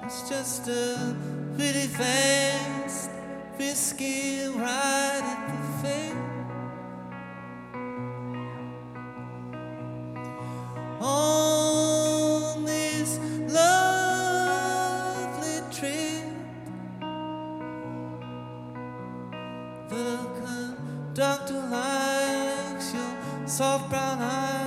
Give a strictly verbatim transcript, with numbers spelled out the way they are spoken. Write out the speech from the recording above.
It's just a really fast whiskey right at the face. On this lovely trip, the conductor likes your soft brown eyes.